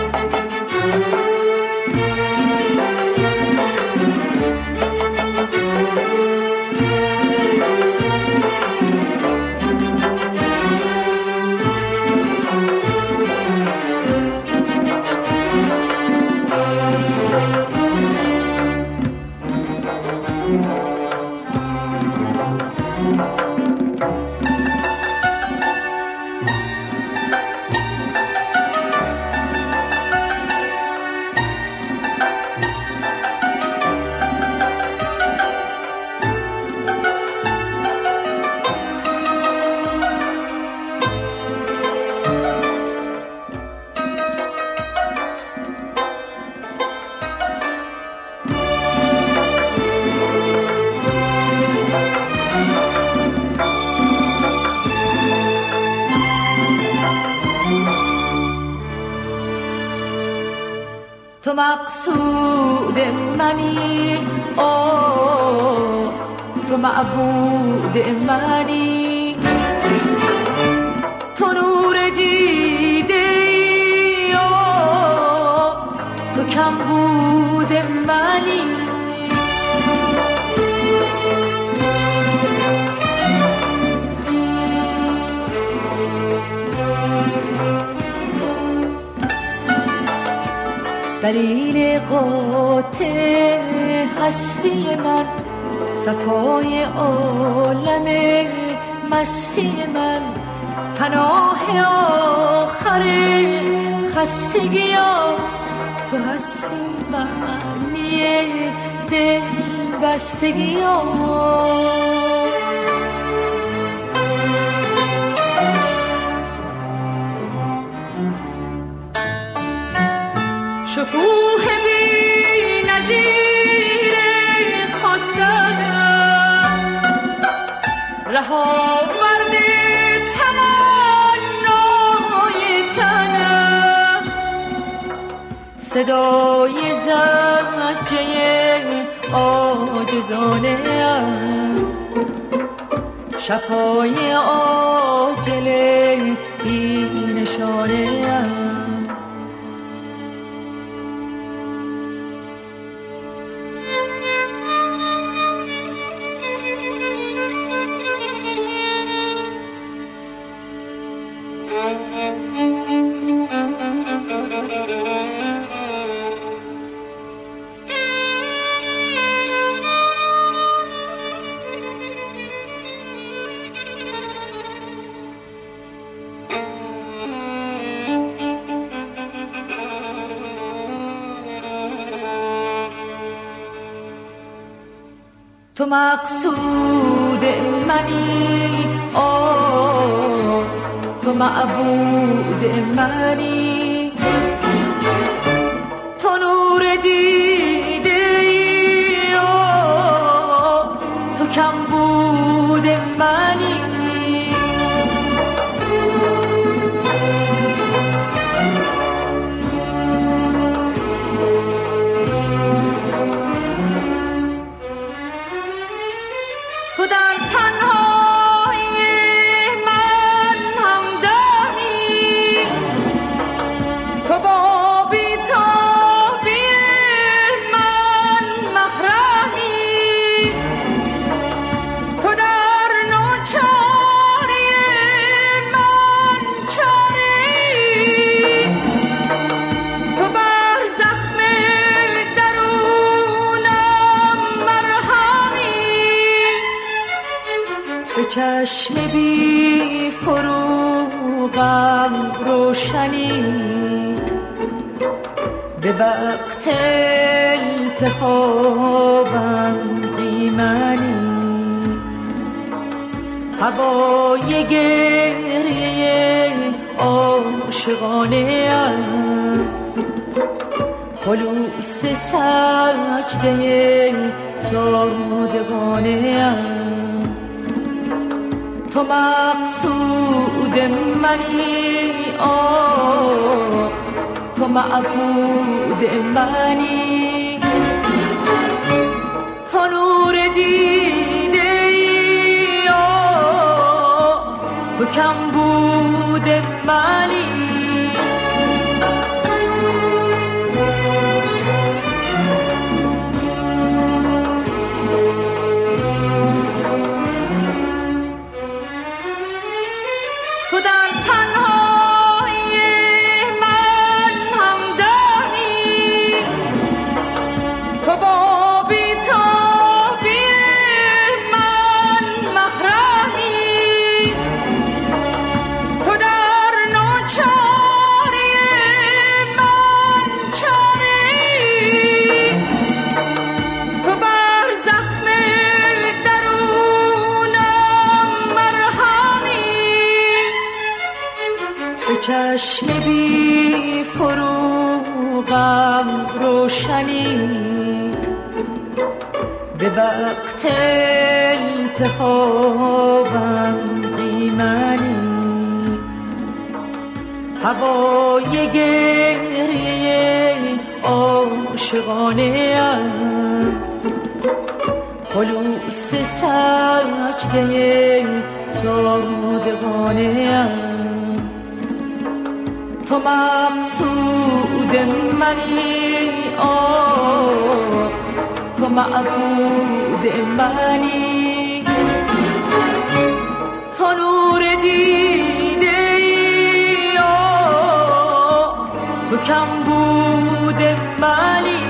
تو مقصود منی، تو معبود منی، تو نور دیده، تو کمبود منی. دلیل قاطع هستی من، صفای عالم مستی من، پناه آخر خستگی ها، تو هستی معنی دل بستگی ها. شکوه بی نظیر خواستنم، رهاورد تمنای تنم، صدای زجه عاجزانه ام، شفای عاجل بی نشانه ام. تو مقصود منی، تو معبود منی، تو نور دیده، تو کمبود منی. تو در تنهایی من همدمی، تو با بی‌تابی من محرمی، تو در ناچاری من چاری، تو بر زخم درونم مرهمی، به چشم بی فروغم روشنی، به وقت التهابم ایمنی، هوای گریه عاشقانه ام، خلوص سجده صادقانه ام. تو مقصود منی، تو معبود منی، تو نور دیده، تو کمبود منی. چشم بی فروغم روشنی، به وقت التهابم ایمنی، هوای گریه عاشقانه ام، خلوص سجده صادقانه ام. تو مقصود منی، تو معبود منی، تو نور دیده ای، تو کمبود منی،